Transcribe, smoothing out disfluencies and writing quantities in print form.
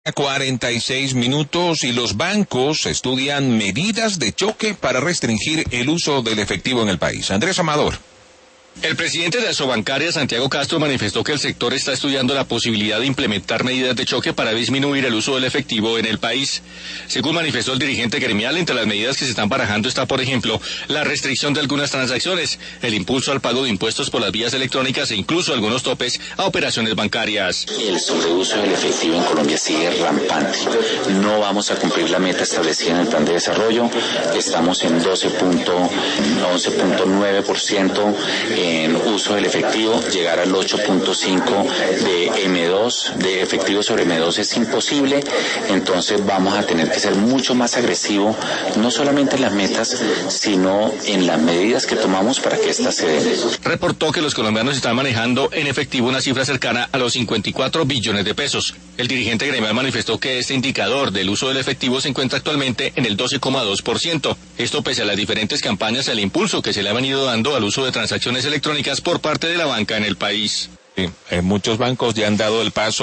46 minutos y los bancos estudian medidas de choque para restringir el uso del efectivo en el país. Andrés Amador. El presidente de Asobancaria, Santiago Castro, manifestó que el sector está estudiando la posibilidad de implementar medidas de choque para disminuir el uso del efectivo en el país. Según manifestó el dirigente gremial, entre las medidas que se están barajando está, por ejemplo, la restricción de algunas transacciones, el impulso al pago de impuestos por las vías electrónicas e incluso algunos topes a operaciones bancarias. El sobreuso del efectivo en Colombia sigue rampante. No vamos a cumplir la meta establecida en el plan de desarrollo. Estamos en 11.9% en uso del efectivo. Llegar al 8.5 de M2, de efectivo sobre M2 es imposible. Entonces vamos a tener que ser mucho más agresivo, no solamente en las metas, sino en las medidas que tomamos para que éstas se den. Reportó que los colombianos están manejando en efectivo una cifra cercana a los 54 billones de pesos. El dirigente gremial manifestó que este indicador del uso del efectivo se encuentra actualmente en el 12,2%. Esto pese a las diferentes campañas y al impulso que se le ha venido dando al uso de transacciones electrónicas por parte de la banca en el país. Sí, muchos bancos ya han dado el paso